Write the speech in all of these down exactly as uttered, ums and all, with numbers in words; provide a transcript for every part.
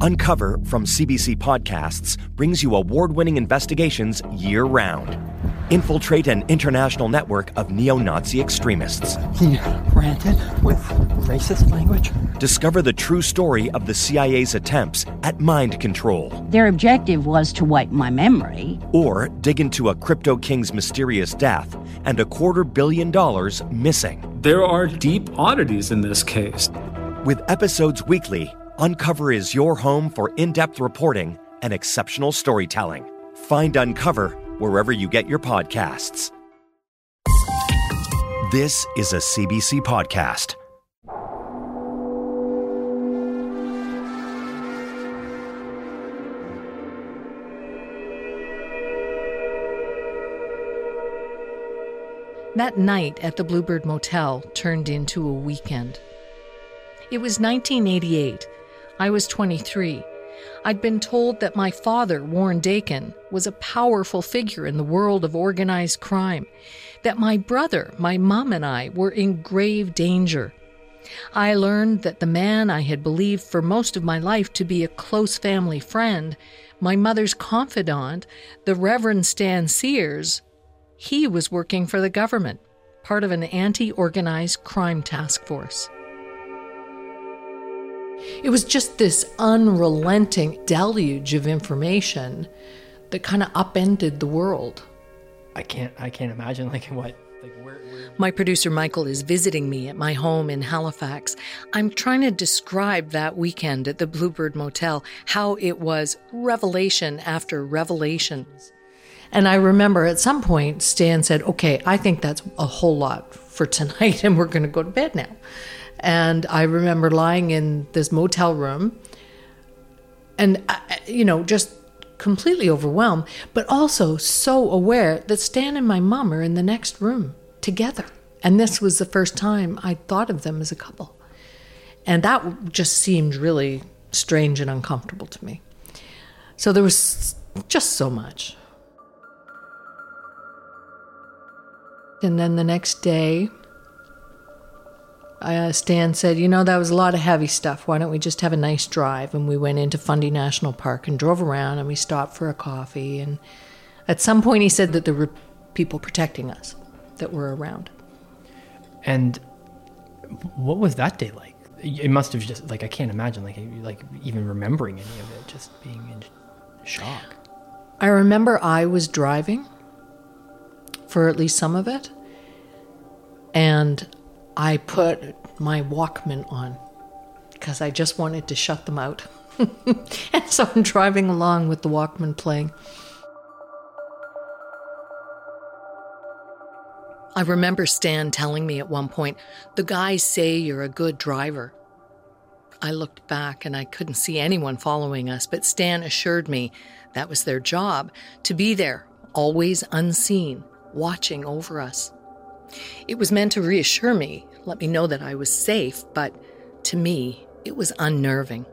Uncover from C B C Podcasts brings you award-winning investigations year-round. Infiltrate an international network of neo-Nazi extremists. He ranted with racist language. Discover the true story of the C I A's attempts at mind control. Their objective was to wipe my memory. Or dig into a crypto king's mysterious death and a quarter billion dollars missing. There are deep oddities in this case. With episodes weekly, Uncover is your home for in-depth reporting and exceptional storytelling. Find Uncover wherever you get your podcasts. This is a C B C podcast. That night at the Bluebird Motel turned into a weekend. It was nineteen eighty-eight. I was twenty-three. I'd been told that my father, Warren Dakin, was a powerful figure in the world of organized crime, that my brother, my mom, and I were in grave danger. I learned that the man I had believed for most of my life to be a close family friend, my mother's confidant, the Reverend Stan Sears, he was working for the government, part of an anti-organized crime task force. It was just this unrelenting deluge of information that kind of upended the world. I can't I can't imagine like what like where, where My producer Michael is visiting me at my home in Halifax. I'm trying to describe that weekend at the Bluebird Motel, how it was revelation after revelation. And I remember at some point Stan said, "Okay, I think that's a whole lot for tonight and we're going to go to bed now." And I remember lying in this motel room and, you know, just completely overwhelmed, but also so aware that Stan and my mom are in the next room together. And this was the first time I thought of them as a couple. And that just seemed really strange and uncomfortable to me. So there was just so much. And then the next day, Uh, Stan said, you know, that was a lot of heavy stuff. Why don't we just have a nice drive? And we went into Fundy National Park and drove around and we stopped for a coffee. And at some point he said that there were people protecting us that were around. And what was that day like? It must have just, like, I can't imagine, like, like even remembering any of it, just being in shock. I remember I was driving for at least some of it. And I put my Walkman on because I just wanted to shut them out. And so I'm driving along with the Walkman playing. I remember Stan telling me at one point, "The guys say you're a good driver." I looked back and I couldn't see anyone following us, but Stan assured me that was their job, to be there, always unseen, watching over us. It was meant to reassure me, let me know that I was safe, but to me, it was unnerving.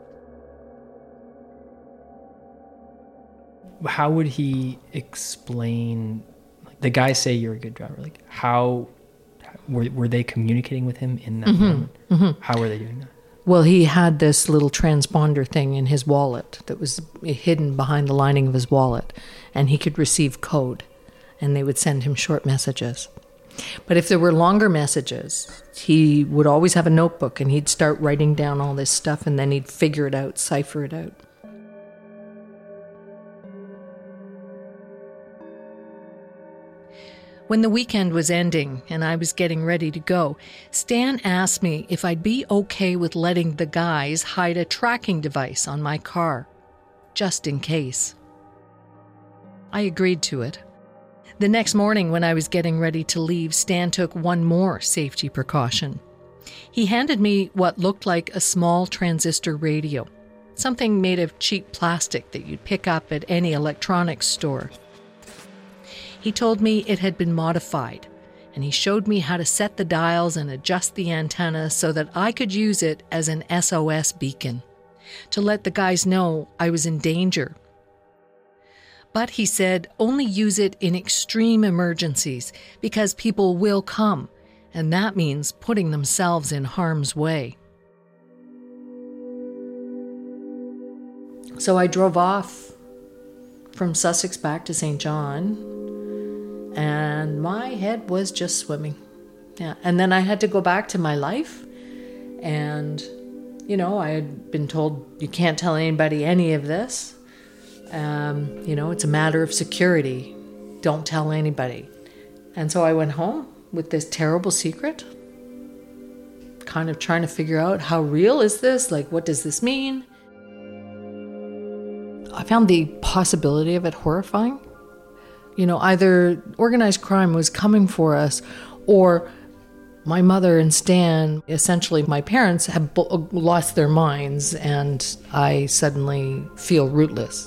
How would he explain, like, the guys say you're a good driver, like how, were, were they communicating with him in that Mm-hmm. moment? Mm-hmm. How were they doing that? Well, he had this little transponder thing in his wallet that was hidden behind the lining of his wallet, and he could receive code, and they would send him short messages. But if there were longer messages, he would always have a notebook and he'd start writing down all this stuff and then he'd figure it out, cipher it out. When the weekend was ending and I was getting ready to go, Stan asked me if I'd be okay with letting the guys hide a tracking device on my car, just in case. I agreed to it. The next morning when I was getting ready to leave, Stan took one more safety precaution. He handed me what looked like a small transistor radio, something made of cheap plastic that you'd pick up at any electronics store. He told me it had been modified, and he showed me how to set the dials and adjust the antenna so that I could use it as an S O S beacon, to let the guys know I was in danger. But he said only use it in extreme emergencies because people will come, and that means putting themselves in harm's way. So I drove off from Sussex back to Saint John, and my head was just swimming. Yeah, and then I had to go back to my life, and, you know, I had been told, you can't tell anybody any of this. Um, you know, it's a matter of security. Don't tell anybody. And so I went home with this terrible secret, kind of trying to figure out how real is this? Like, what does this mean? I found the possibility of it horrifying. You know, either organized crime was coming for us, or my mother and Stan, essentially my parents, have bo- lost their minds, and I suddenly feel rootless.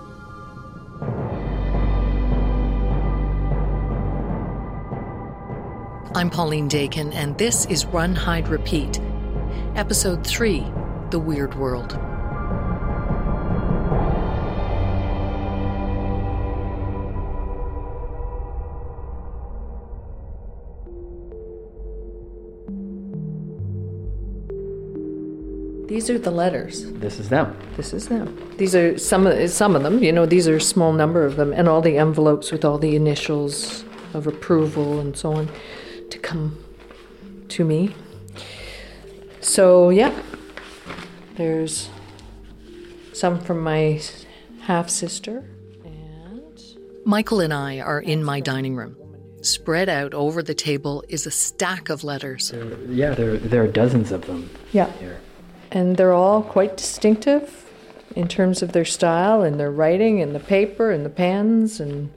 I'm Pauline Dakin, and this is Run, Hide, Repeat, Episode three, The Weird World. These are the letters. This is them. This is them. These are some of, some of them, you know, these are a small number of them, and all the envelopes with all the initials of approval and so on to come to me. So, yeah, there's some from my half-sister. And Michael and I are in my dining room. Spread out over the table is a stack of letters. There, yeah, there, there are dozens of them. Yeah. Here. And they're all quite distinctive in terms of their style and their writing and the paper and the pens, and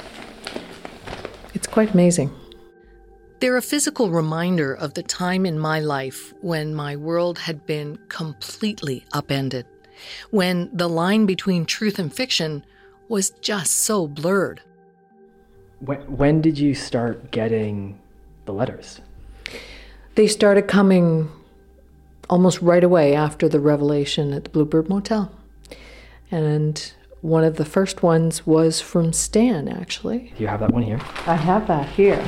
it's quite amazing. They're a physical reminder of the time in my life when my world had been completely upended, when the line between truth and fiction was just so blurred. When, when did you start getting the letters? They started coming almost right away after the revelation at the Bluebird Motel. And one of the first ones was from Stan, actually. Do you have that one here? I have that here.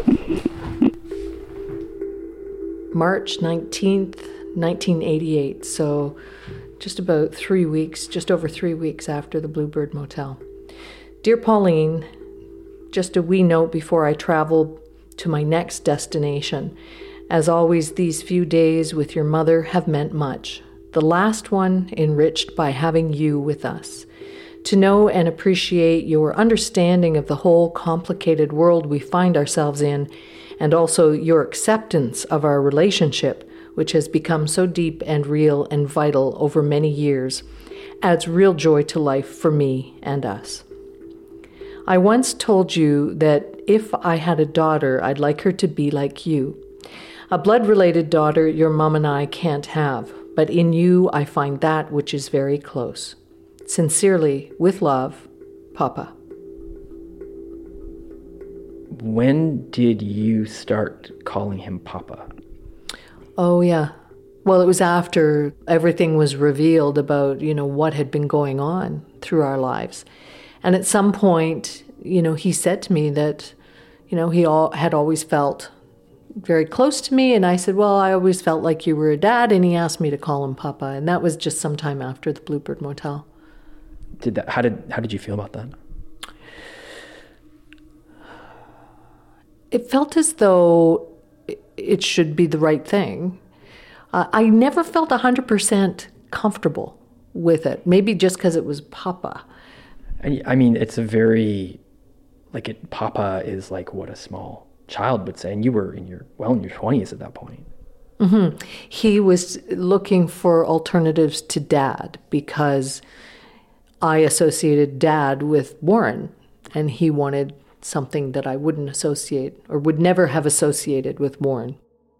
March nineteenth, nineteen eighty-eight, so just about three weeks, just over three weeks after the Bluebird Motel. Dear Pauline, just a wee note before I travel to my next destination. As always, these few days with your mother have meant much. The last one enriched by having you with us. To know and appreciate your understanding of the whole complicated world we find ourselves in, and also your acceptance of our relationship, which has become so deep and real and vital over many years, adds real joy to life for me and us. I once told you that if I had a daughter, I'd like her to be like you. A blood-related daughter your mom and I can't have, but in you I find that which is very close. Sincerely, with love, Papa. When did you start calling him Papa? Oh, yeah. Well, it was after everything was revealed about, you know, what had been going on through our lives. And at some point, you know, he said to me that, you know, he all, had always felt very close to me. And I said, well, I always felt like you were a dad. And he asked me to call him Papa. And that was just sometime after the Bluebird Motel. Did that, how did, how did you feel about that? It felt as though it should be the right thing. Uh, I never felt one hundred percent comfortable with it. Maybe just because it was Papa. I mean, it's a very, like, it, Papa is like what a small child would say. And you were in your, well, in your twenties at that point. Mm-hmm. He was looking for alternatives to Dad because I associated Dad with Warren, and he wanted something that I wouldn't associate or would never have associated with Warren.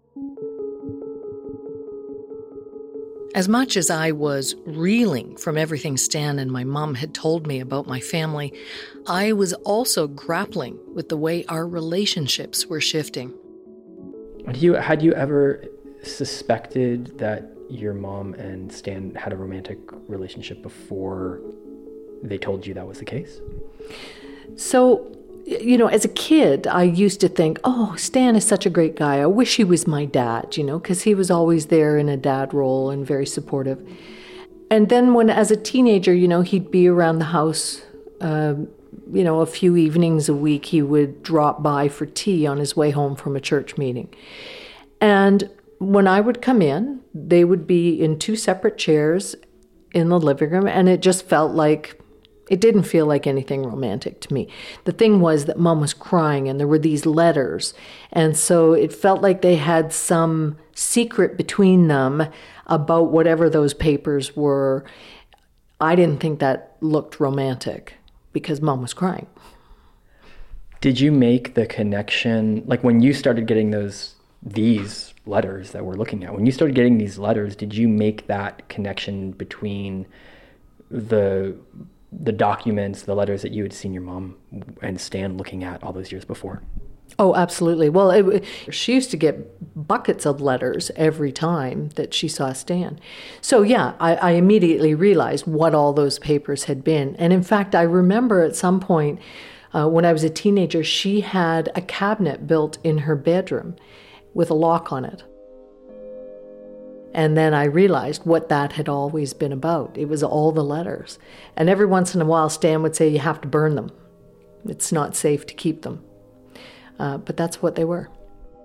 As much as I was reeling from everything Stan and my mom had told me about my family, I was also grappling with the way our relationships were shifting. Had you, had you ever suspected that your mom and Stan had a romantic relationship before they told you that was the case? So, you know, as a kid, I used to think, oh, Stan is such a great guy. I wish he was my dad, you know, because he was always there in a dad role and very supportive. And then when, as a teenager, you know, he'd be around the house, uh, you know, a few evenings a week, he would drop by for tea on his way home from a church meeting. And when I would come in, they would be in two separate chairs in the living room, and it just felt like, it didn't feel like anything romantic to me. The thing was that Mom was crying, and there were these letters, and so it felt like they had some secret between them about whatever those papers were. I didn't think that looked romantic because Mom was crying. Did you make the connection, like when you started getting those, these letters that we're looking at, when you started getting these letters, did you make that connection between the the documents, the letters that you had seen your mom and Stan looking at all those years before? Oh, absolutely. Well, it, she used to get buckets of letters every time that she saw Stan. So yeah, I, I immediately realized what all those papers had been. And in fact, I remember at some point uh, when I was a teenager, she had a cabinet built in her bedroom with a lock on it. And then I realized what that had always been about. It was all the letters. And every once in a while, Stan would say, you have to burn them. It's not safe to keep them. Uh, but that's what they were.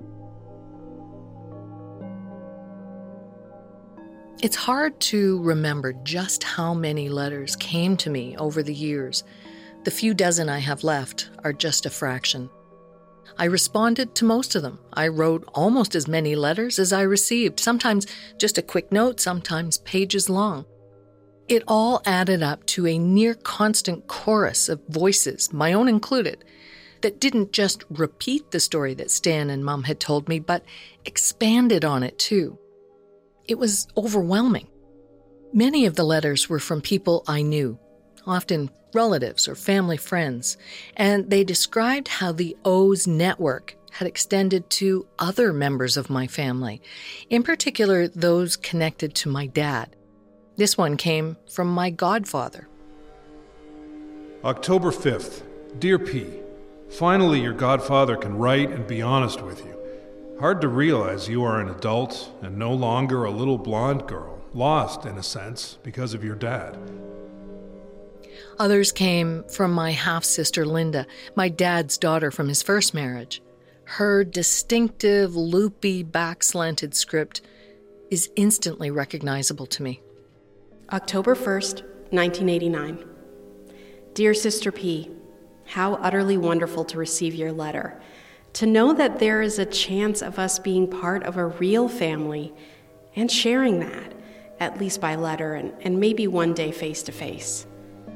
It's hard to remember just how many letters came to me over the years. The few dozen I have left are just a fraction. I responded to most of them. I wrote almost as many letters as I received, sometimes just a quick note, sometimes pages long. It all added up to a near constant chorus of voices, my own included, that didn't just repeat the story that Stan and Mom had told me, but expanded on it too. It was overwhelming. Many of the letters were from people I knew, often relatives or family friends, and they described how the O's network had extended to other members of my family, in particular those connected to my dad. This one came from my godfather. October fifth. Dear P, finally your godfather can write and be honest with you. Hard to realize you are an adult and no longer a little blonde girl, lost in a sense because of your dad. Others came from my half-sister Linda, my dad's daughter from his first marriage. Her distinctive, loopy, back-slanted script is instantly recognizable to me. October first, nineteen eighty-nine. Dear Sister P, how utterly wonderful to receive your letter. To know that there is a chance of us being part of a real family and sharing that, at least by letter and, and maybe one day face-to-face.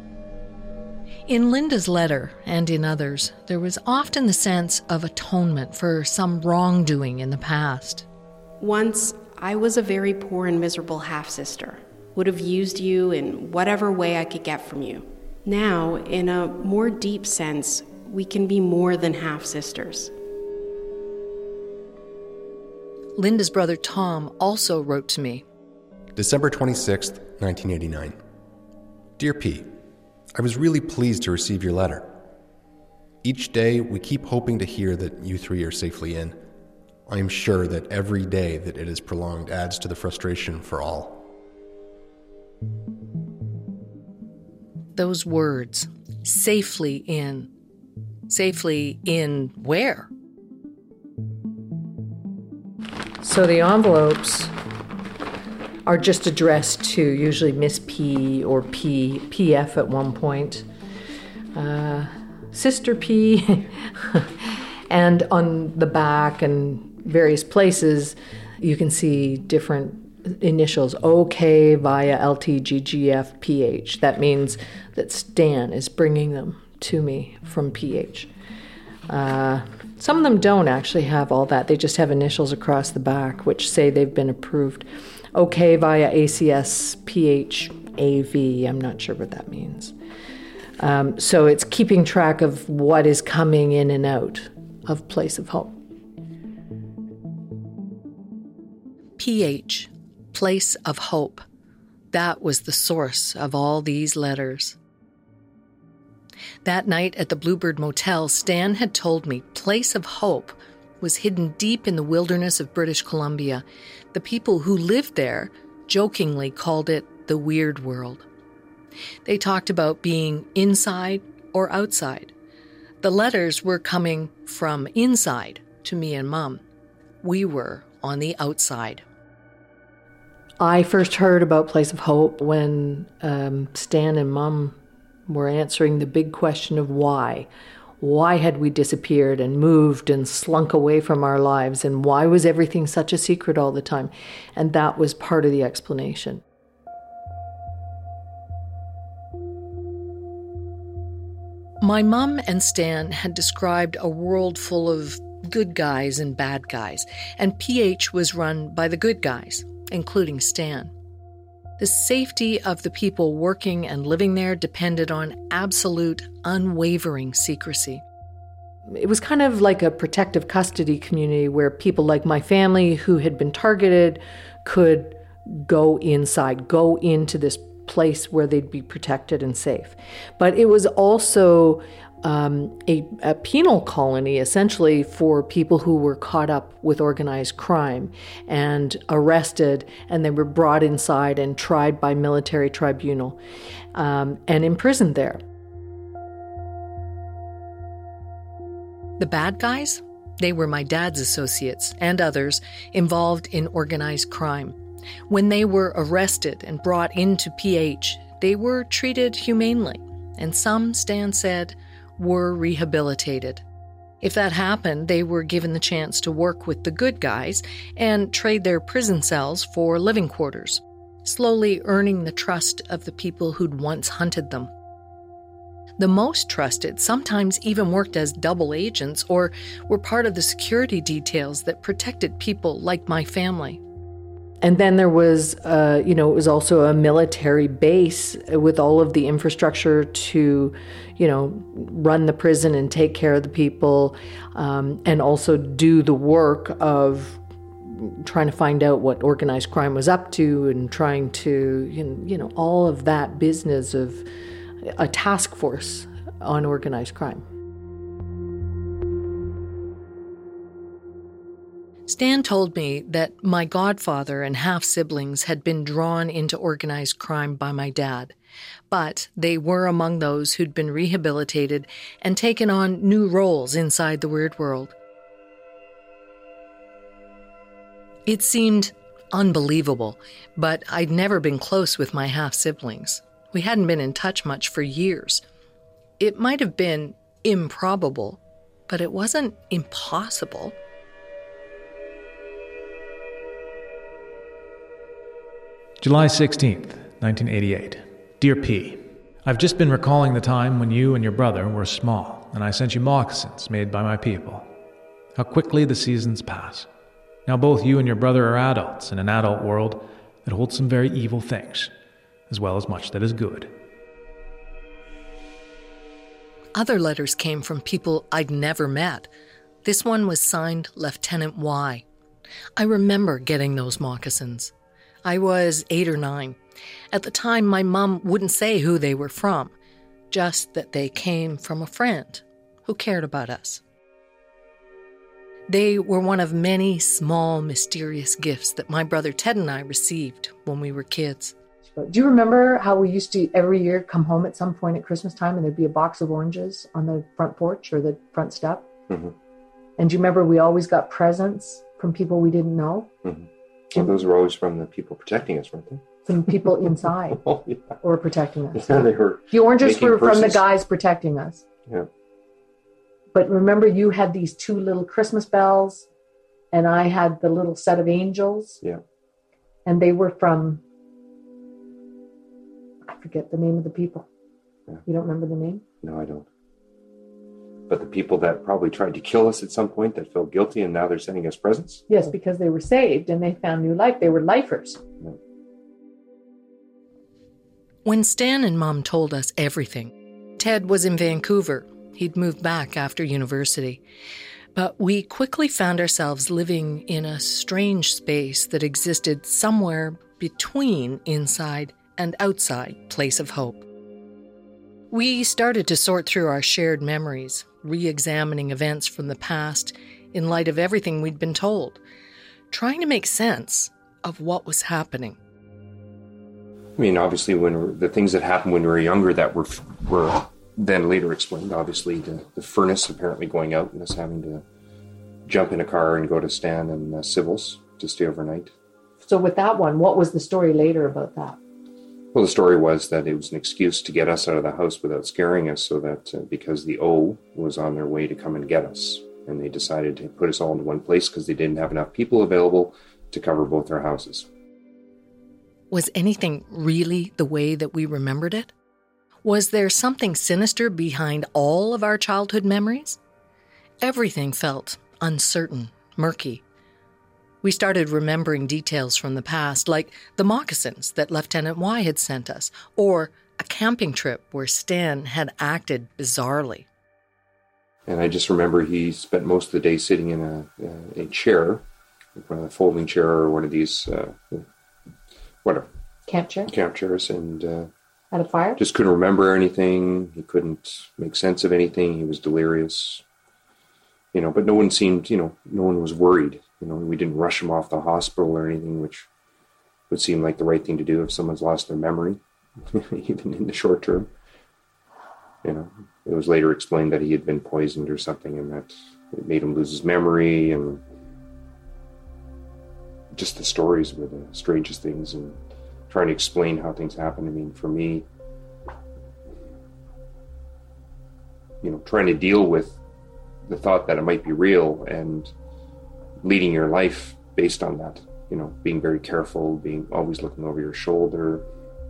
In Linda's letter, and in others, there was often the sense of atonement for some wrongdoing in the past. Once, I was a very poor and miserable half-sister, would have used you in whatever way I could get from you. Now, in a more deep sense, we can be more than half-sisters. Linda's brother Tom also wrote to me. December twenty-sixth, nineteen eighty-nine. Dear P, I was really pleased to receive your letter. Each day, we keep hoping to hear that you three are safely in. I am sure that every day that it is prolonged adds to the frustration for all. Those words, safely in. Safely in where? So the envelopes are just addressed to usually Miss P or P, P F at one point, uh, Sister P, and on the back and various places you can see different initials, O K via L T G G F P H. That means that Stan is bringing them to me from P H. Uh, some of them don't actually have all that. They just have initials across the back which say they've been approved. OK via A C S P H A V. I'm not sure what that means. Um, so it's keeping track of what is coming in and out of Place of Hope. P H, Place of Hope. That was the source of all these letters. That night at the Bluebird Motel, Stan had told me Place of Hope was hidden deep in the wilderness of British Columbia. The people who lived there jokingly called it the the weird world. They talked about being inside or outside. The letters were coming from inside to me and Mom. We were on the outside. I first heard about Place of Hope when um, Stan and Mom were answering the big question of why. Why had we disappeared and moved and slunk away from our lives, and why was everything such a secret all the time? And that was part of the explanation. My mum and Stan had described a world full of good guys and bad guys, and P H was run by the good guys, including Stan. The safety of the people working and living there depended on absolute, unwavering secrecy. It was kind of like a protective custody community where people like my family who had been targeted could go inside, go into this place where they'd be protected and safe. But it was also um, a, a penal colony, essentially, for people who were caught up with organized crime and arrested, and they were brought inside and tried by military tribunal um, and imprisoned there. The bad guys? They were my dad's associates and others involved in organized crime. When they were arrested and brought into P H, they were treated humanely, and some, Stan said, were rehabilitated. If that happened, they were given the chance to work with the good guys and trade their prison cells for living quarters, slowly earning the trust of the people who'd once hunted them. The most trusted sometimes even worked as double agents or were part of the security details that protected people like my family. And then there was, uh, you know, it was also a military base with all of the infrastructure to, you know, run the prison and take care of the people, um, and also do the work of trying to find out what organized crime was up to and trying to, you know, all of that business of a task force on organized crime. Stan told me that my godfather and half-siblings had been drawn into organized crime by my dad, but they were among those who'd been rehabilitated and taken on new roles inside the weird world. It seemed unbelievable, but I'd never been close with my half-siblings. We hadn't been in touch much for years. It might have been improbable, but it wasn't impossible. July sixteenth, nineteen eighty-eight. Dear P, I've just been recalling the time when you and your brother were small, and I sent you moccasins made by my people. How quickly the seasons pass. Now both you and your brother are adults in an adult world that holds some very evil things, as well as much that is good. Other letters came from people I'd never met. This one was signed Lieutenant Y. I remember getting those moccasins. I was eight or nine. At the time, my mom wouldn't say who they were from, just that they came from a friend who cared about us. They were one of many small, mysterious gifts that my brother Ted and I received when we were kids. Do you remember how we used to every year come home at some point at Christmas time and there'd be a box of oranges on the front porch or the front step? Mm-hmm. And do you remember we always got presents from people we didn't know? Mm-hmm. Well, those were always from the people protecting us, weren't they? From people inside oh, yeah. or protecting us. Yeah, they were. The oranges were purses. from the guys protecting us. Yeah. But remember, you had these two little Christmas bells, and I had the little set of angels. Yeah. And they were from, I forget the name of the people. Yeah. You don't remember the name? No, I don't. But the people that probably tried to kill us at some point that felt guilty and now they're sending us presents? Yes, because they were saved and they found new life. They were lifers. Yeah. When Stan and Mom told us everything, Ted was in Vancouver. He'd moved back after university. But we quickly found ourselves living in a strange space that existed somewhere between inside and outside Place of Hope. We started to sort through our shared memories, re-examining events from the past in light of everything we'd been told, trying to make sense of what was happening. I mean, obviously, when we're, the things that happened when we were younger that were were then later explained. Obviously, the, the furnace apparently going out and us having to jump in a car and go to Stan and uh, Sybil's to stay overnight. So with that one, what was the story later about that? Well, the story was that it was an excuse to get us out of the house without scaring us, so that uh, because the O was on their way to come and get us, and they decided to put us all into one place because they didn't have enough people available to cover both their houses. Was anything really the way that we remembered it? Was there something sinister behind all of our childhood memories? Everything felt uncertain, murky. We started remembering details from the past, like the moccasins that Lieutenant Y had sent us, or a camping trip where Stan had acted bizarrely. And I just remember he spent most of the day sitting in a, a chair, a folding chair or one of these, uh, whatever. Camp chair? Camp chairs, and uh, at a fire? Just couldn't remember anything. He couldn't make sense of anything. He was delirious. You know, but no one seemed, you know, no one was worried. You know, we didn't rush him off the hospital or anything, which would seem like the right thing to do if someone's lost their memory, even in the short term. You know, it was later explained that he had been poisoned or something, and that it made him lose his memory, and just the stories were the strangest things, and trying to explain how things happen. I mean, for me, you know, trying to deal with the thought that it might be real and leading your life based on that, you know, being very careful, being always looking over your shoulder.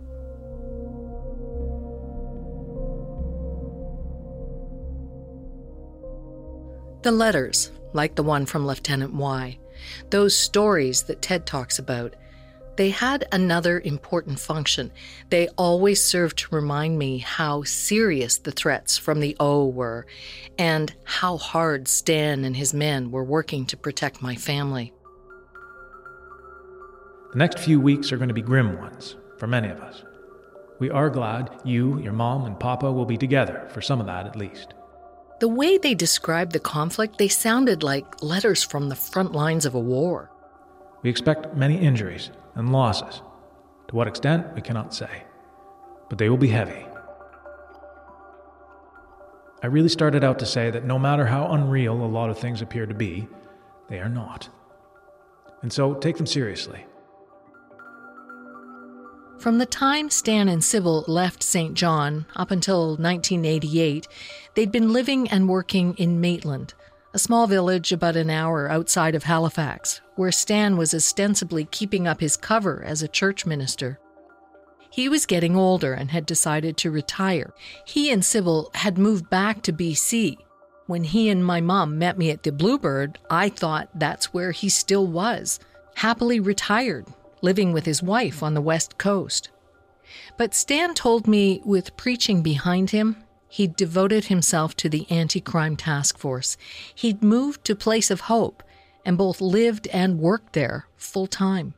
The letters, like the one from Lieutenant Y, those stories that Ted talks about, they had another important function. They always served to remind me how serious the threats from the O were, and how hard Stan and his men were working to protect my family. The next few weeks are going to be grim ones, for many of us. We are glad you, your mom, and Papa will be together, for some of that at least. The way they described the conflict, they sounded like letters from the front lines of a war. We expect many injuries and losses. To what extent, we cannot say. But they will be heavy. I really started out to say that no matter how unreal a lot of things appear to be, they are not. And so take them seriously. From the time Stan and Sybil left Saint John up until nineteen eighty-eight, they'd been living and working in Maitland, a small village about an hour outside of Halifax, where Stan was ostensibly keeping up his cover as a church minister. He was getting older and had decided to retire. He and Sybil had moved back to B C. When he and my mom met me at the Bluebird, I thought that's where he still was, happily retired, living with his wife on the West Coast. But Stan told me, with preaching behind him, he'd devoted himself to the anti-crime task force. He'd moved to Place of Hope and both lived and worked there full time.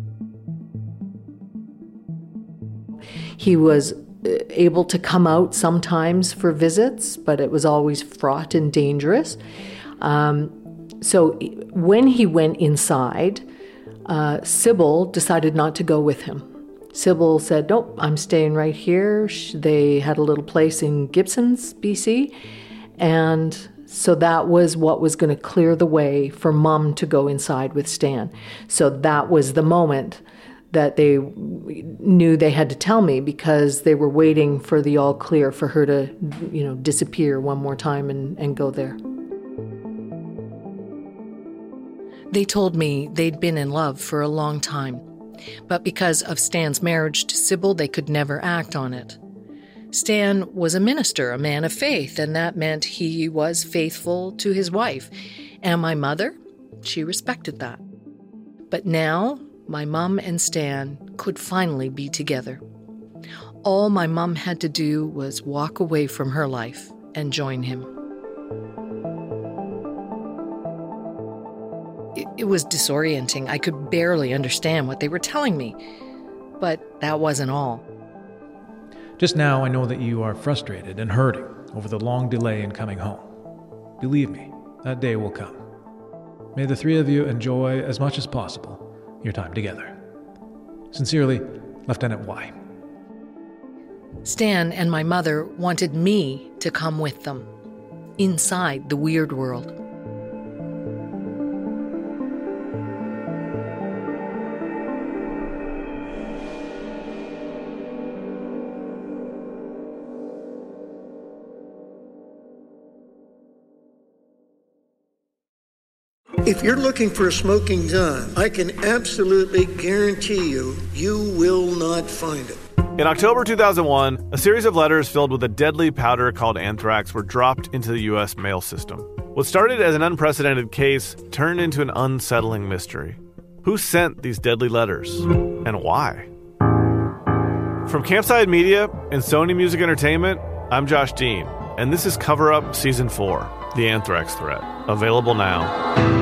He was able to come out sometimes for visits, but it was always fraught and dangerous. Um, so when he went inside, uh, Sybil decided not to go with him. Sybil said, nope, I'm staying right here. They had a little place in Gibsons, B C, and so that was what was going to clear the way for Mom to go inside with Stan. So that was the moment that they knew they had to tell me, because they were waiting for the all clear for her to, you know, disappear one more time and, and go there. They told me they'd been in love for a long time, but because of Stan's marriage to Sybil, they could never act on it. Stan was a minister, a man of faith, and that meant he was faithful to his wife. And my mother, she respected that. But now, my mom and Stan could finally be together. All my mom had to do was walk away from her life and join him. It, it was disorienting. I could barely understand what they were telling me. But that wasn't all. Just now, I know that you are frustrated and hurting over the long delay in coming home. Believe me, that day will come. May the three of you enjoy as much as possible your time together. Sincerely, Lieutenant Y. Stan and my mother wanted me to come with them, inside the weird world. If you're looking for a smoking gun, I can absolutely guarantee you, you will not find it. In October two thousand one, a series of letters filled with a deadly powder called anthrax were dropped into the U S mail system. What started as an unprecedented case turned into an unsettling mystery. Who sent these deadly letters? And why? From Campside Media and Sony Music Entertainment, I'm Josh Dean, and this is Cover Up Season four, The Anthrax Threat, available now.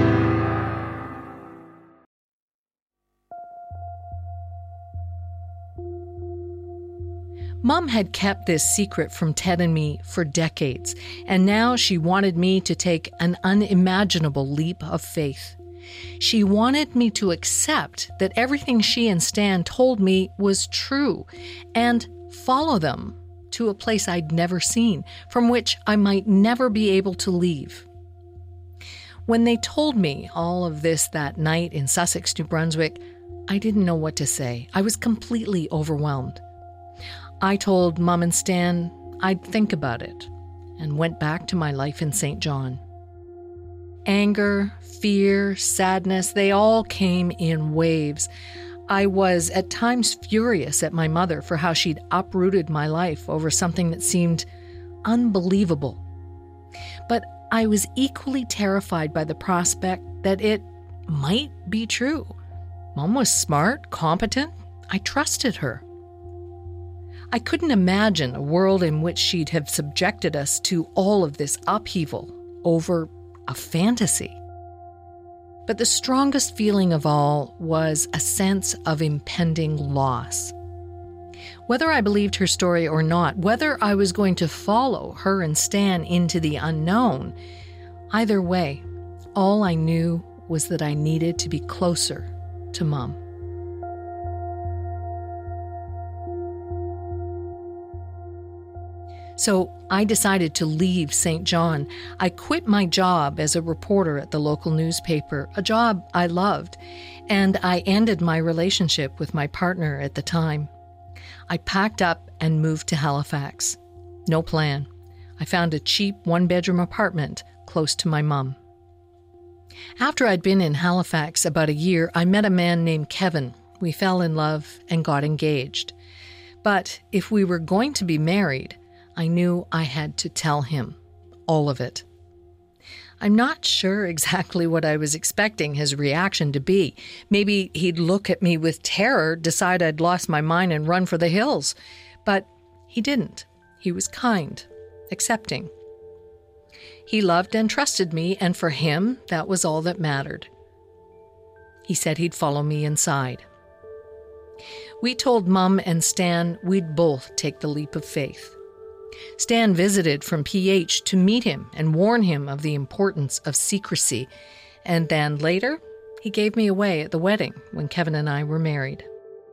Mom had kept this secret from Ted and me for decades, and now she wanted me to take an unimaginable leap of faith. She wanted me to accept that everything she and Stan told me was true, and follow them to a place I'd never seen, from which I might never be able to leave. When they told me all of this that night in Sussex, New Brunswick, I didn't know what to say. I was completely overwhelmed. I told Mom and Stan I'd think about it and went back to my life in Saint John. Anger, fear, sadness, they all came in waves. I was at times furious at my mother for how she'd uprooted my life over something that seemed unbelievable. But I was equally terrified by the prospect that it might be true. Mom was smart, competent. I trusted her. I couldn't imagine a world in which she'd have subjected us to all of this upheaval over a fantasy. But the strongest feeling of all was a sense of impending loss. Whether I believed her story or not, whether I was going to follow her and Stan into the unknown, either way, all I knew was that I needed to be closer to Mom. So I decided to leave Saint John. I quit my job as a reporter at the local newspaper, a job I loved, and I ended my relationship with my partner at the time. I packed up and moved to Halifax. No plan. I found a cheap one-bedroom apartment close to my mom. After I'd been in Halifax about a year, I met a man named Kevin. We fell in love and got engaged. But if we were going to be married, I knew I had to tell him all of it. I'm not sure exactly what I was expecting his reaction to be. Maybe he'd look at me with terror, decide I'd lost my mind and run for the hills. But he didn't. He was kind, accepting. He loved and trusted me, and for him, that was all that mattered. He said he'd follow me inside. We told Mom and Stan we'd both take the leap of faith. Stan visited from P H to meet him and warn him of the importance of secrecy, and then later, he gave me away at the wedding when Kevin and I were married.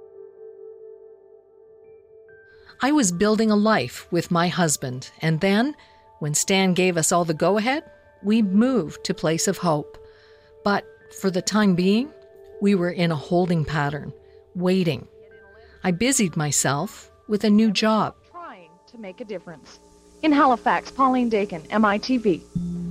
I was building a life with my husband, and then, when Stan gave us all the go-ahead, we moved to Place of Hope. But for the time being, we were in a holding pattern, waiting. I busied myself with a new job. To make a difference. In Halifax, Pauline Dakin, M I T V.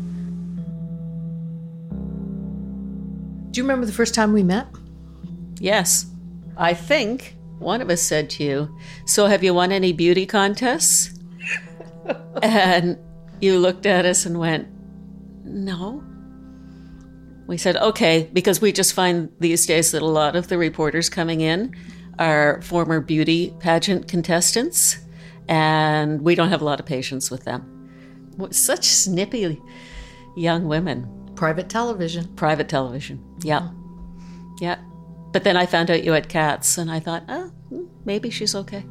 Do you remember the first time we met? Yes. I think one of us said to you, "So have you won any beauty contests?" And you looked at us and went, "No." We said, "Okay," because we just find these days that a lot of the reporters coming in are former beauty pageant contestants. And we don't have a lot of patience with them. Such snippy young women. Private television. Private television, yeah. Yeah. But then I found out you had cats, and I thought, oh, maybe she's okay.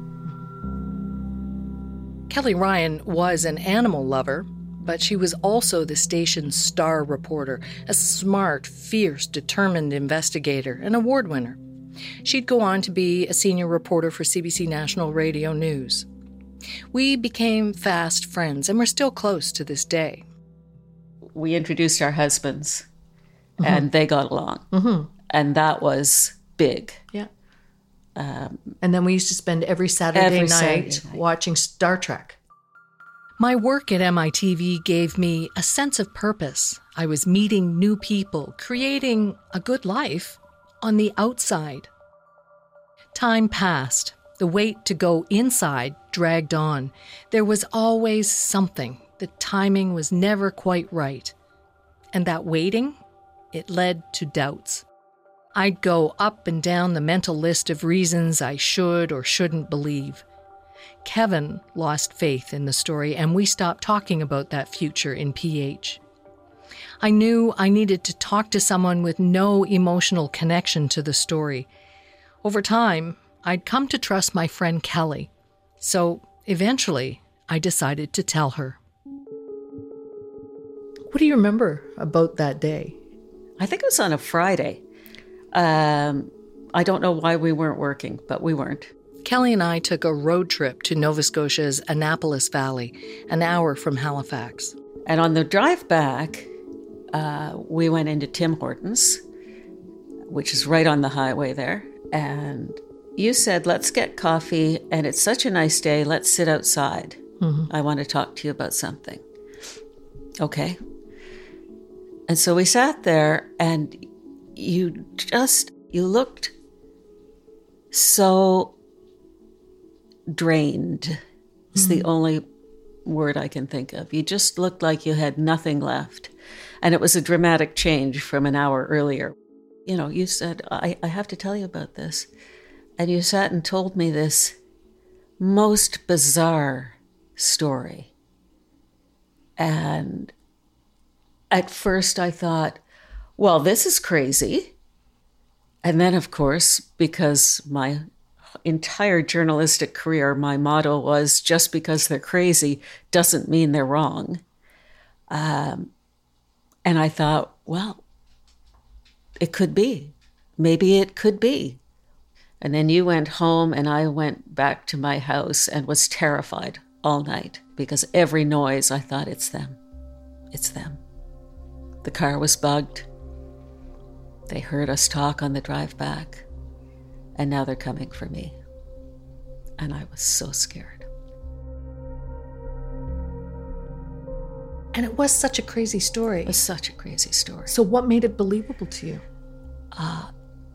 Kelly Ryan was an animal lover, but she was also the station's star reporter, a smart, fierce, determined investigator, an award winner. She'd go on to be a senior reporter for C B C National Radio News. We became fast friends, and we're still close to this day. We introduced our husbands, mm-hmm. and they got along. Mm-hmm. And that was big. Yeah. Um, and then we used to spend every Saturday, every night, Saturday night watching Star Trek. My work at M I T V gave me a sense of purpose. I was meeting new people, creating a good life on the outside. Time passed. The wait to go inside dragged on. There was always something. The timing was never quite right. And that waiting, it led to doubts. I'd go up and down the mental list of reasons I should or shouldn't believe. Kevin lost faith in the story, and we stopped talking about that future in P H. I knew I needed to talk to someone with no emotional connection to the story. Over time, I'd come to trust my friend Kelly. So eventually, I decided to tell her. What do you remember about that day? I think it was on a Friday. Um, I don't know why we weren't working, but we weren't. Kelly and I took a road trip to Nova Scotia's Annapolis Valley, an hour from Halifax. And on the drive back, uh, we went into Tim Hortons, which is right on the highway there. And you said, let's get coffee, and it's such a nice day, let's sit outside. Mm-hmm. I want to talk to you about something. Okay. And so we sat there, and you just, you looked so drained. It's mm-hmm. the only word I can think of. You just looked like you had nothing left. And it was a dramatic change from an hour earlier. You know, you said, I, I have to tell you about this. And you sat and told me this most bizarre story. And at first I thought, well, this is crazy. And then, of course, because my entire journalistic career, my motto was, just because they're crazy doesn't mean they're wrong. Um, and I thought, well, it could be. Maybe it could be. And then you went home, and I went back to my house and was terrified all night, because every noise, I thought, it's them. It's them. The car was bugged. They heard us talk on the drive back, and now they're coming for me. And I was so scared. And it was such a crazy story. It was such a crazy story. So what made it believable to you? Uh,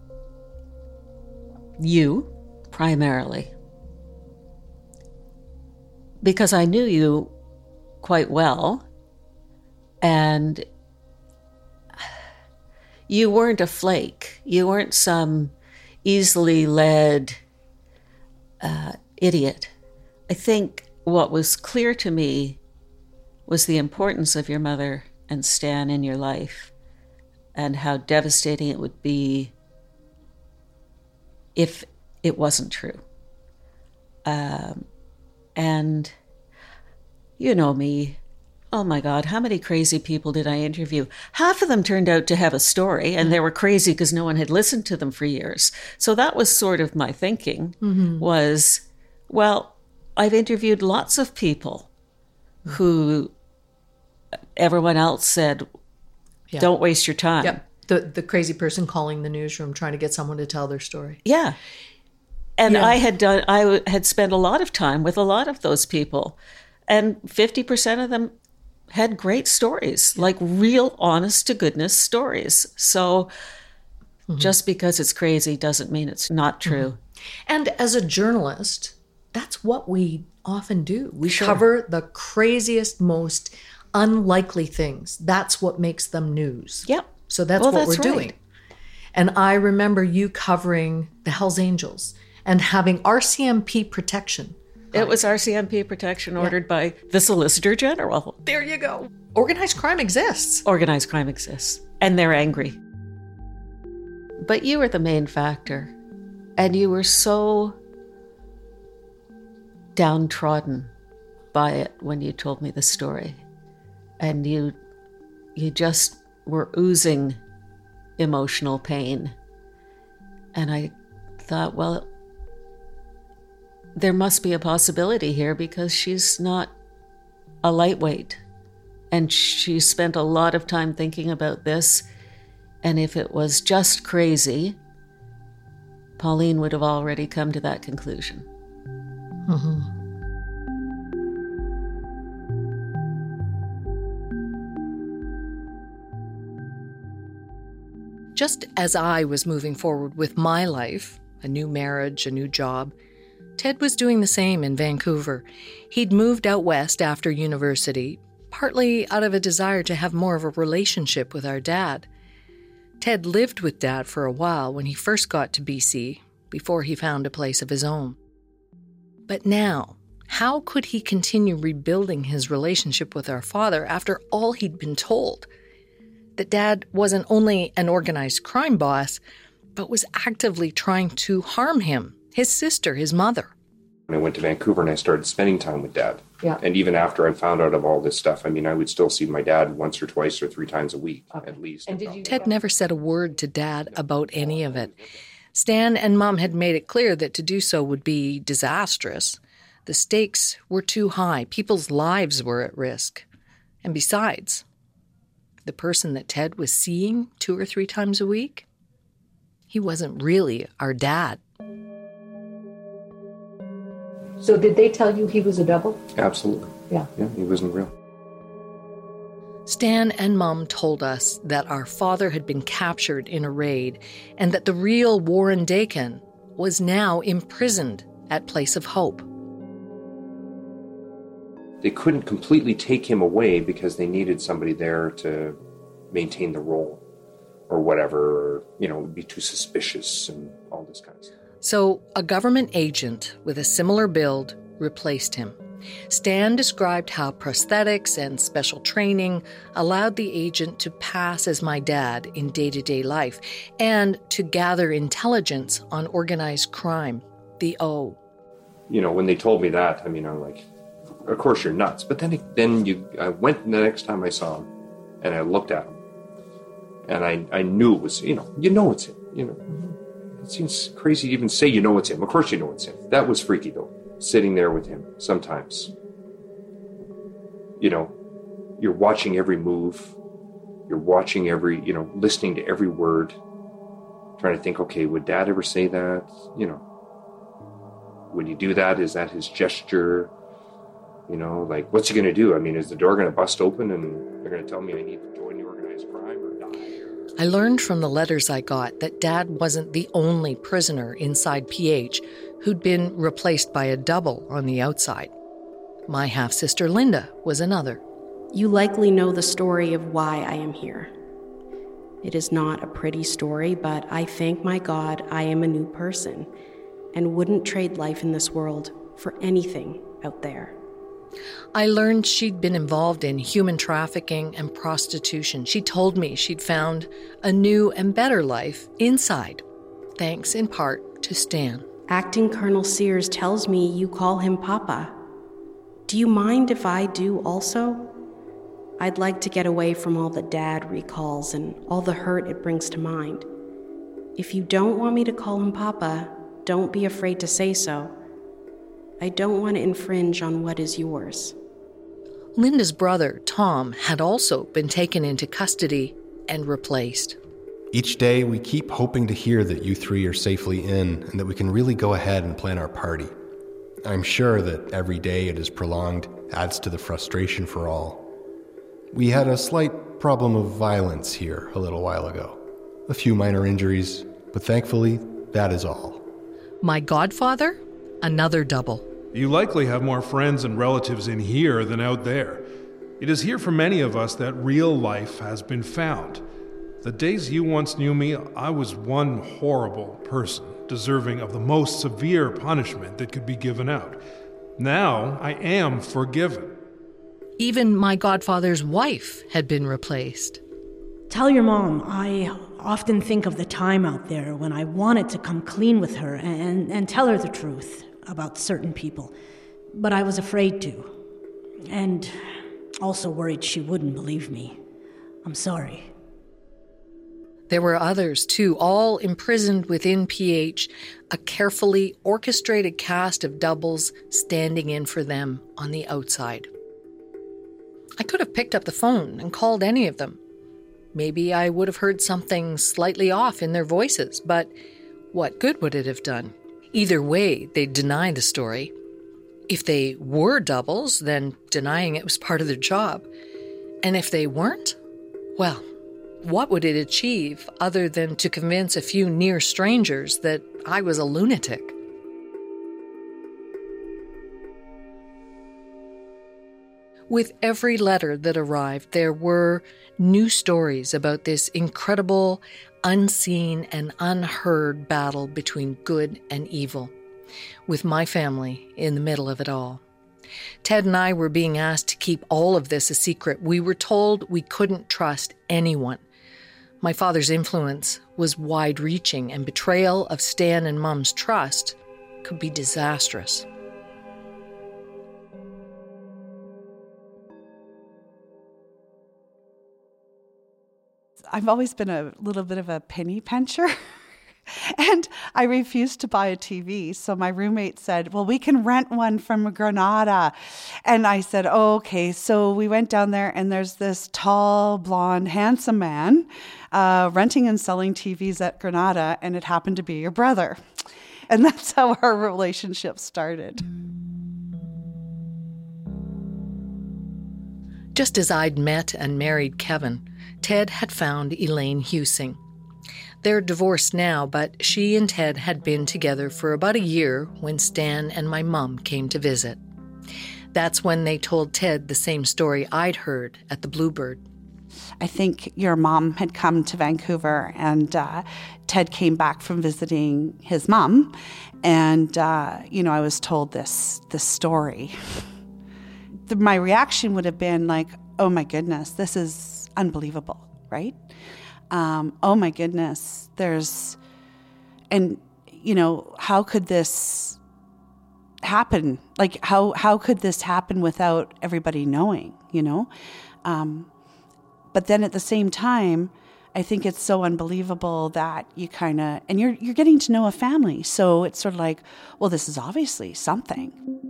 you, primarily. Because I knew you quite well, and you weren't a flake. You weren't some easily led uh, idiot. I think what was clear to me was the importance of your mother and Stan in your life, and how devastating it would be if it wasn't true. Um, and you know me. Oh my God, how many crazy people did I interview? Half of them turned out to have a story, and they were crazy because no one had listened to them for years. So that was sort of my thinking, mm-hmm. was, well, I've interviewed lots of people who everyone else said, yeah. don't waste your time. Yep. The, the crazy person calling the newsroom trying to get someone to tell their story. Yeah. And yeah. I had done, I had spent a lot of time with a lot of those people, and fifty percent of them had great stories, like real honest to goodness stories. So mm-hmm. just because it's crazy doesn't mean it's not true. Mm-hmm. And as a journalist, that's what we often do. We sure. cover the craziest, most unlikely things. That's what makes them news. Yep. So that's well, what that's we're right. doing. And I remember you covering the Hells Angels and having R C M P protection. It was R C M P protection ordered yeah. by the Solicitor General. There you go. Organized crime exists. Organized crime exists. And they're angry. But you were the main factor. And you were so downtrodden by it when you told me the story. And you, you just were oozing emotional pain. And I thought, well, there must be a possibility here because she's not a lightweight. And she spent a lot of time thinking about this. And if it was just crazy, Pauline would have already come to that conclusion. Mm-hmm. Just as I was moving forward with my life, a new marriage, a new job, Ted was doing the same in Vancouver. He'd moved out west after university, partly out of a desire to have more of a relationship with our dad. Ted lived with Dad for a while when he first got to B C, before he found a place of his own. But now, how could he continue rebuilding his relationship with our father after all he'd been told? That Dad wasn't only an organized crime boss, but was actively trying to harm him, his sister, his mother. I went to Vancouver and I started spending time with Dad. Yeah. And even after I found out of all this stuff, I mean, I would still see my dad once or twice or three times a week, okay. at least. And did you... Ted never said a word to Dad about any of it. Stan and Mom had made it clear that to do so would be disastrous. The stakes were too high. People's lives were at risk. And besides, the person that Ted was seeing two or three times a week, he wasn't really our dad. So did they tell you he was a double? Absolutely. Yeah. Yeah, he wasn't real. Stan and Mom told us that our father had been captured in a raid and that the real Warren Dakin was now imprisoned at Place of Hope. They couldn't completely take him away because they needed somebody there to maintain the role or whatever, or, you know, would be too suspicious and all this kind of stuff. So a government agent with a similar build replaced him. Stan described how prosthetics and special training allowed the agent to pass as my dad in day-to-day life and to gather intelligence on organized crime, the O. You know, when they told me that, I mean, I'm like, of course you're nuts. But then, then you, I went the next time I saw him, and I looked at him, and I, I knew it was, you know, you know it's him. You know, it seems crazy to even say you know it's him. Of course you know it's him. That was freaky though. Sitting there with him sometimes. You know, you're watching every move. You're watching every, you know, listening to every word. Trying to think, okay, would Dad ever say that? You know, would he do that? Is that his gesture? You know, like, what's he going to do? I mean, is the door going to bust open and they're going to tell me I need to join the organized crime or die? I learned from the letters I got that Dad wasn't the only prisoner inside P H who'd been replaced by a double on the outside. My half-sister Linda was another. You likely know the story of why I am here. It is not a pretty story, but I thank my God I am a new person and wouldn't trade life in this world for anything out there. I learned she'd been involved in human trafficking and prostitution. She told me she'd found a new and better life inside, thanks in part to Stan. Acting Colonel Sears tells me you call him Papa. Do you mind if I do also? I'd like to get away from all that Dad recalls and all the hurt it brings to mind. If you don't want me to call him Papa, don't be afraid to say so. I don't want to infringe on what is yours. Linda's brother, Tom, had also been taken into custody and replaced. Each day, we keep hoping to hear that you three are safely in and that we can really go ahead and plan our party. I'm sure that every day it is prolonged adds to the frustration for all. We had a slight problem of violence here a little while ago. A few minor injuries, but thankfully, that is all. My godfather? Another double. You likely have more friends and relatives in here than out there. It is here for many of us that real life has been found. The days you once knew me, I was one horrible person, deserving of the most severe punishment that could be given out. Now, I am forgiven. Even my godfather's wife had been replaced. Tell your mom, I often think of the time out there when I wanted to come clean with her and, and tell her the truth about certain people, but I was afraid to, and also worried she wouldn't believe me. I'm sorry. There were others, too, all imprisoned within P H, a carefully orchestrated cast of doubles standing in for them on the outside. I could have picked up the phone and called any of them. Maybe I would have heard something slightly off in their voices, but what good would it have done? Either way, they'd deny the story. If they were doubles, then denying it was part of their job. And if they weren't, well, what would it achieve other than to convince a few near strangers that I was a lunatic? With every letter that arrived, there were new stories about this incredible, unseen and unheard battle between good and evil, with my family in the middle of it all. Ted and I were being asked to keep all of this a secret. We were told we couldn't trust anyone. My father's influence was wide-reaching, and betrayal of Stan and Mum's trust could be disastrous. I've always been a little bit of a penny pincher. And I refused to buy a T V. So my roommate said, well, we can rent one from Granada. And I said, oh, okay. So we went down there, and there's this tall, blonde, handsome man uh, renting and selling T Vs at Granada. And it happened to be your brother. And that's how our relationship started. Just as I'd met and married Kevin, Ted had found Elaine Husing. They're divorced now, but she and Ted had been together for about a year when Stan and my mum came to visit. That's when they told Ted the same story I'd heard at the Bluebird. I think your mom had come to Vancouver, and uh, Ted came back from visiting his mom, and uh, you know, I was told this this story. The, my reaction would have been like, "Oh my goodness, this is unbelievable!" Right? Um, oh my goodness, there's, and you know, how could this happen? Like, how how could this happen without everybody knowing? You know. Um, But then at the same time, I think it's so unbelievable that you kind of, and you're you're getting to know a family. So it's sort of like, well, this is obviously something.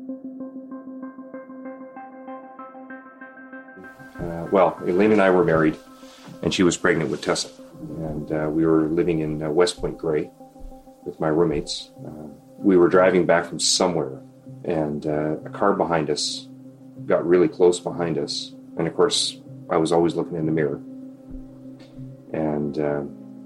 Uh, well, Elaine and I were married, and she was pregnant with Tessa. And uh, we were living in uh, West Point Grey with my roommates. Uh, we were driving back from somewhere, and uh, a car behind us got really close behind us. And of course, I was always looking in the mirror, and uh,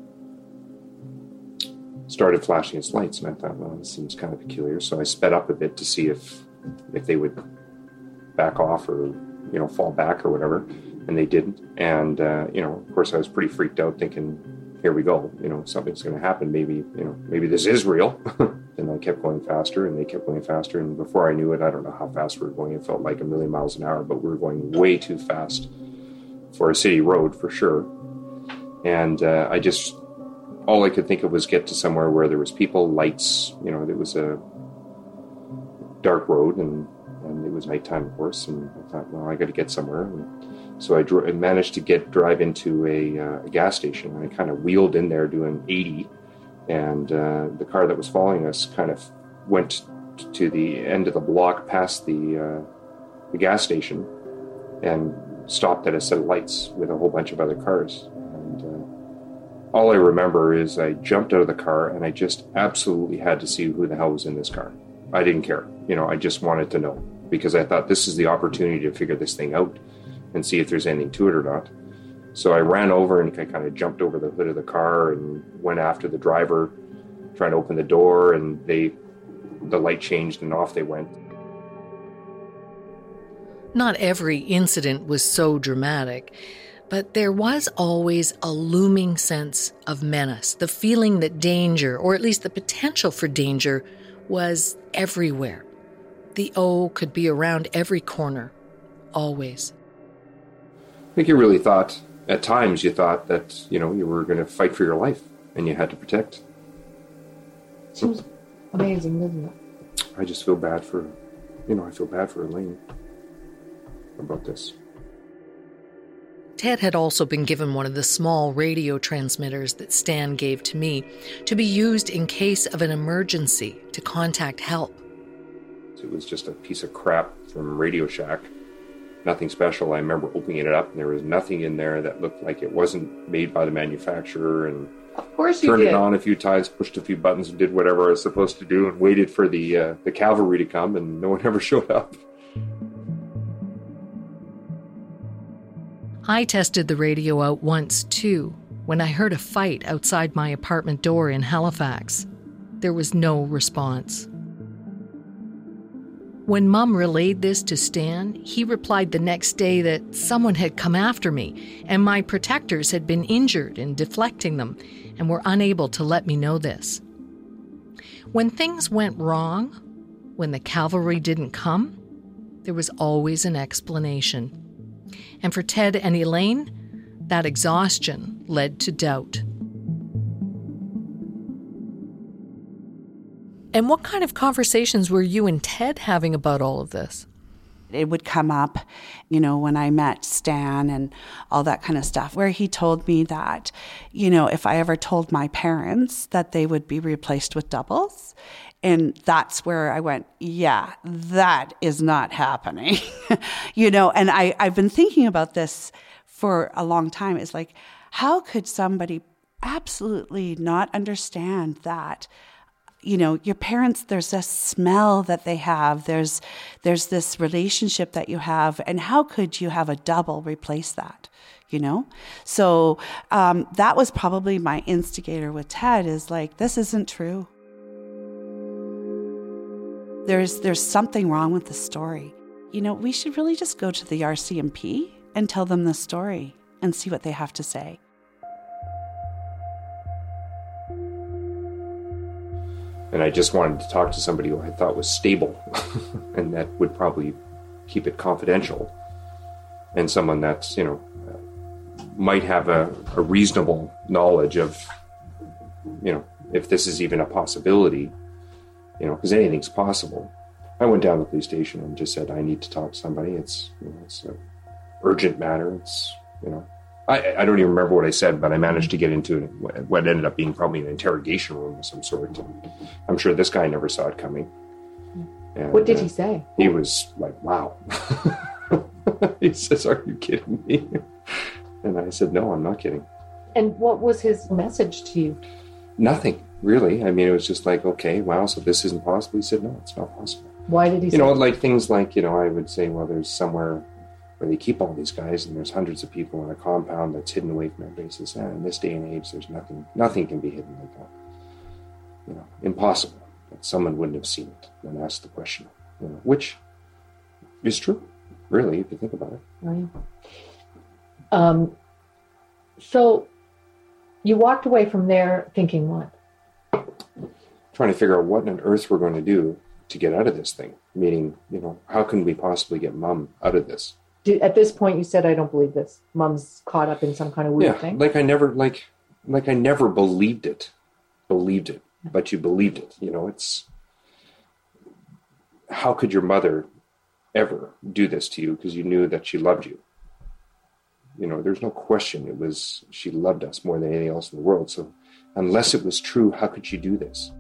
started flashing its lights. And I thought, well, this seems kind of peculiar. So I sped up a bit to see if if they would back off or, you know, fall back or whatever. And they didn't. And, uh, you know, of course, I was pretty freaked out thinking, here we go. You know, something's going to happen. Maybe, you know, maybe this is real. And I kept going faster, and they kept going faster. And before I knew it, I don't know how fast we were going. It felt like a million miles an hour, but we were going way too fast for a city road, for sure. And uh, I just, all I could think of was get to somewhere where there was people, lights, you know, there was a dark road, and, and it was nighttime, of course. And I thought, well, I got to get somewhere. And so I, dro- I managed to get drive into a, uh, a gas station. And I kind of wheeled in there doing eighty. And uh, the car that was following us kind of went to the end of the block past the, uh, the gas station and stopped at a set of lights with a whole bunch of other cars. And uh, all I remember is I jumped out of the car, and I just absolutely had to see who the hell was in this car. I didn't care. You know, I just wanted to know, because I thought this is the opportunity to figure this thing out and see if there's anything to it or not. So I ran over and I kind of jumped over the hood of the car and went after the driver, trying to open the door, and they, the light changed and off they went. Not every incident was so dramatic, but there was always a looming sense of menace, the feeling that danger, or at least the potential for danger, was everywhere. The O could be around every corner, always. I think you really thought, at times you thought that, you know, you were going to fight for your life and you had to protect. Seems amazing, doesn't it? I just feel bad for, you know, I feel bad for Elaine about this. Ted had also been given one of the small radio transmitters that Stan gave to me to be used in case of an emergency to contact help. It was just a piece of crap from Radio Shack. Nothing special. I remember opening it up and there was nothing in there that looked like it wasn't made by the manufacturer, and of course you turned did. it on a few times, pushed a few buttons and did whatever I was supposed to do and waited for the uh, the cavalry to come, and no one ever showed up. I tested the radio out once too, when I heard a fight outside my apartment door in Halifax. There was no response. When Mum relayed this to Stan, he replied the next day that someone had come after me and my protectors had been injured in deflecting them and were unable to let me know this. When things went wrong, when the cavalry didn't come, there was always an explanation. And for Ted and Elaine, that exhaustion led to doubt. And what kind of conversations were you and Ted having about all of this? It would come up, you know, when I met Stan and all that kind of stuff, where he told me that, you know, if I ever told my parents that they would be replaced with doubles. And that's where I went, yeah, that is not happening. you know, and I, I've been thinking about this for a long time. It's like, how could somebody absolutely not understand that? You know, your parents, there's a smell that they have. There's there's this relationship that you have. And how could you have a double replace that, you know? So um, that was probably my instigator with Ted, is like, this isn't true. There's there's something wrong with the story. You know, we should really just go to the R C M P and tell them the story and see what they have to say. And I just wanted to talk to somebody who I thought was stable and that would probably keep it confidential, and someone that's, you know, might have a, a reasonable knowledge of, you know, if this is even a possibility, you know, because anything's possible. I went down to the police station and just said, I need to talk to somebody. It's, you know, it's an urgent matter. It's, you know, I, I don't even remember what I said, but I managed to get into what ended up being probably an interrogation room of some sort. And I'm sure this guy never saw it coming. And, what did uh, he say? He was like, wow. He says, are you kidding me? And I said, no, I'm not kidding. And what was his message to you? Nothing, really. I mean, it was just like, okay, wow, so this isn't possible. He said, no, it's not possible. Why did he you say know, that? like things like, you know, I would say, well, there's somewhere where they keep all these guys and there's hundreds of people in a compound that's hidden away from everybody. Says, eh, in this day and age, there's nothing, nothing can be hidden like that. You know, impossible that someone wouldn't have seen it and asked the question, you know, which is true, really, if you think about it. Right. Um, so you walked away from there thinking what? Trying to figure out what on earth we're going to do to get out of this thing. Meaning, you know, how can we possibly get Mom out of this? Did, at this point, you said, I don't believe this. Mom's caught up in some kind of weird yeah, thing. like I never, like, like I never believed it, believed it, but you believed it. You know, it's, how could your mother ever do this to you? Because you knew that she loved you. You know, there's no question. It was, she loved us more than anything else in the world. So unless it was true, how could she do this?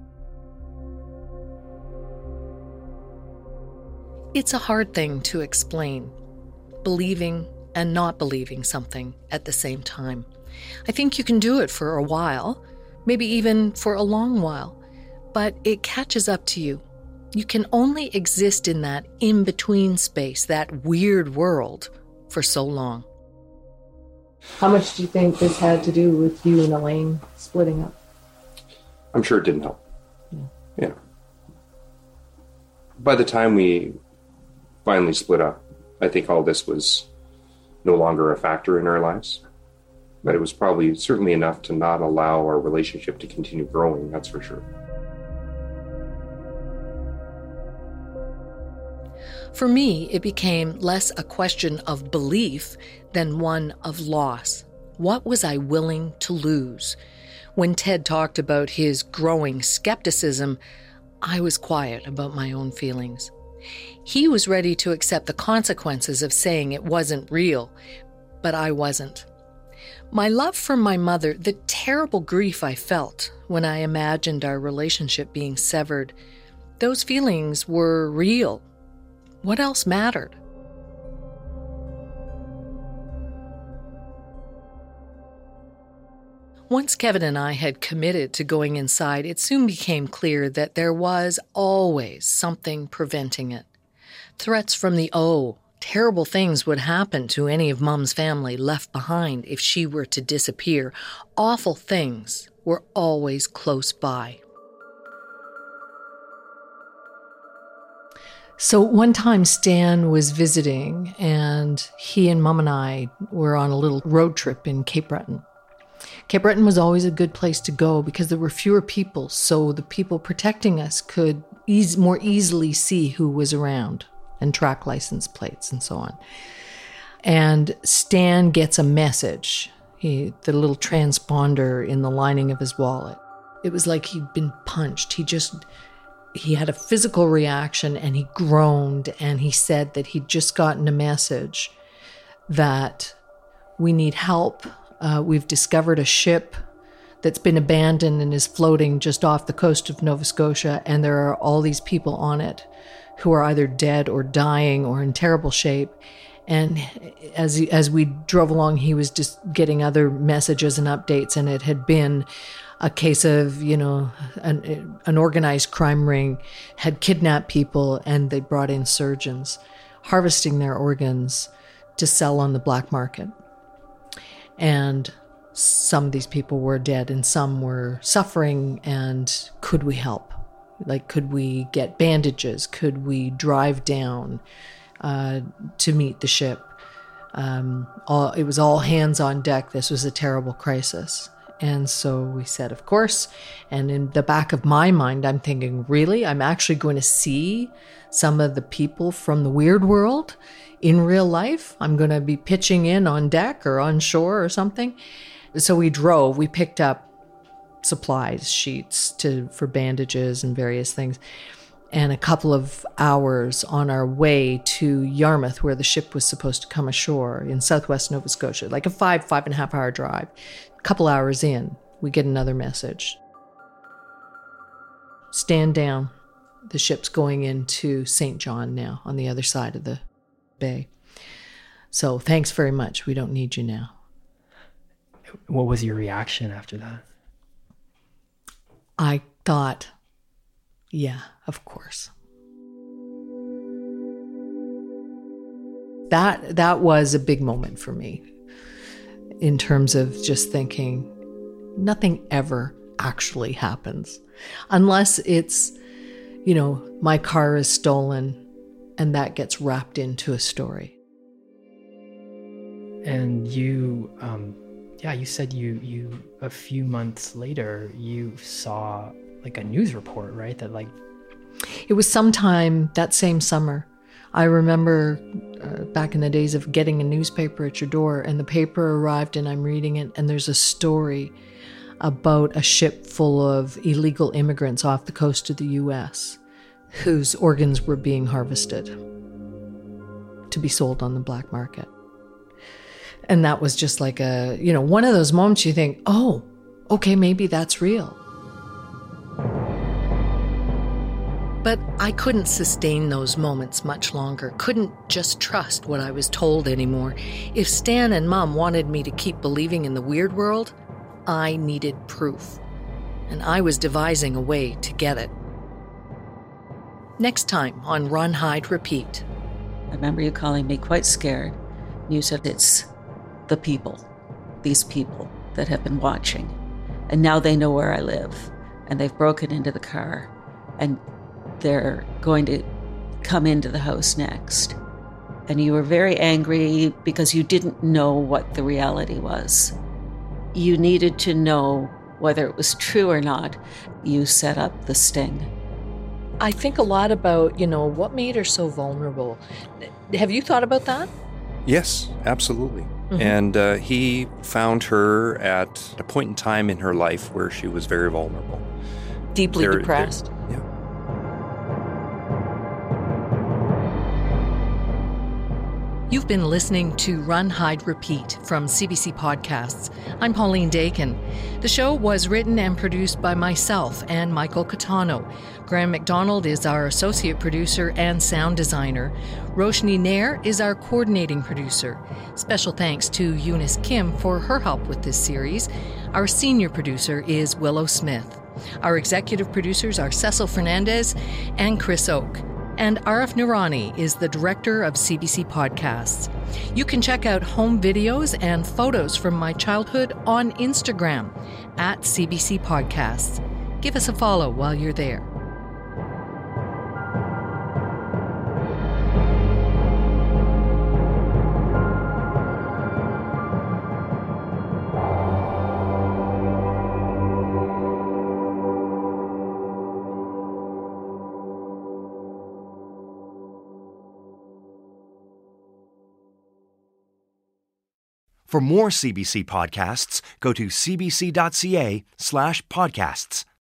It's a hard thing to explain, believing and not believing something at the same time. I think you can do it for a while, maybe even for a long while, but it catches up to you. You can only exist in that in-between space, that weird world, for so long. How much do you think this had to do with you and Elaine splitting up? I'm sure it didn't help. Yeah. yeah. By the time we finally split up, I think all this was no longer a factor in our lives. But it was probably certainly enough to not allow our relationship to continue growing, that's for sure. For me, it became less a question of belief than one of loss. What was I willing to lose? When Ted talked about his growing skepticism, I was quiet about my own feelings. He was ready to accept the consequences of saying it wasn't real, but I wasn't. My love for my mother, the terrible grief I felt when I imagined our relationship being severed, those feelings were real. What else mattered? Once Kevin and I had committed to going inside, it soon became clear that there was always something preventing it. Threats from the O. Terrible things would happen to any of Mom's family left behind if she were to disappear. Awful things were always close by. So one time Stan was visiting, and he and Mom and I were on a little road trip in Cape Breton. Cape Breton was always a good place to go because there were fewer people, so the people protecting us could ease, more easily see who was around and track license plates and so on. And Stan gets a message, he, the little transponder in the lining of his wallet. It was like he'd been punched. He just, he had a physical reaction, and he groaned, and he said that he'd just gotten a message that we need help. Uh, we've discovered a ship that's been abandoned and is floating just off the coast of Nova Scotia, and there are all these people on it who are either dead or dying or in terrible shape. And as as we drove along, he was just getting other messages and updates, and it had been a case of, you know, an, an organized crime ring had kidnapped people, and they brought in surgeons, harvesting their organs to sell on the black market. And some of these people were dead and some were suffering, and could we help? Like, could we get bandages? Could we drive down uh, to meet the ship? Um, all, it was all hands on deck. This was a terrible crisis. And so we said, of course. And in the back of my mind, I'm thinking, really? I'm actually going to see some of the people from the weird world in real life? I'm going to be pitching in on deck or on shore or something. So we drove. We picked up supplies, sheets to for bandages and various things. And a couple of hours on our way to Yarmouth, where the ship was supposed to come ashore in southwest Nova Scotia, like a five, five and a half hour drive. A couple hours in, we get another message. Stand down. The ship's going into Saint John now, on the other side of the bay. So thanks very much. We don't need you now. What was your reaction after that? I thought, yeah, of course. That that was a big moment for me in terms of just thinking nothing ever actually happens unless it's, you know, my car is stolen and that gets wrapped into a story. And you, um, yeah, you said you, you, a few months later, you saw like a news report, right? That like... It was sometime that same summer. I remember uh, back in the days of getting a newspaper at your door, and the paper arrived and I'm reading it, and there's a story about a ship full of illegal immigrants off the coast of the U S whose organs were being harvested to be sold on the black market. And that was just like a, you know, one of those moments you think, oh, okay, maybe that's real. But I couldn't sustain those moments much longer, couldn't just trust what I was told anymore. If Stan and Mom wanted me to keep believing in the weird world, I needed proof. And I was devising a way to get it. Next time on Run, Hide, Repeat. I remember you calling me quite scared. You said it's the people, these people that have been watching. And now they know where I live. And they've broken into the car. And they're going to come into the house next. And you were very angry because you didn't know what the reality was. You needed to know whether it was true or not. You set up the sting. I think a lot about, you know, what made her so vulnerable. Have you thought about that? Yes, absolutely. Mm-hmm. And uh, he found her at a point in time in her life where she was very vulnerable. Deeply There- depressed. there- yeah. You've been listening to Run, Hide, Repeat from C B C Podcasts. I'm Pauline Dakin. The show was written and produced by myself and Michael Catano. Graham McDonald is our associate producer and sound designer. Roshni Nair is our coordinating producer. Special thanks to Eunice Kim for her help with this series. Our senior producer is Willow Smith. Our executive producers are Cecil Fernandez and Chris Oak. And Arif Noorani is the director of C B C Podcasts. You can check out home videos and photos from my childhood on Instagram at C B C Podcasts. Give us a follow while you're there. For more C B C podcasts, go to cbc.ca slash podcasts.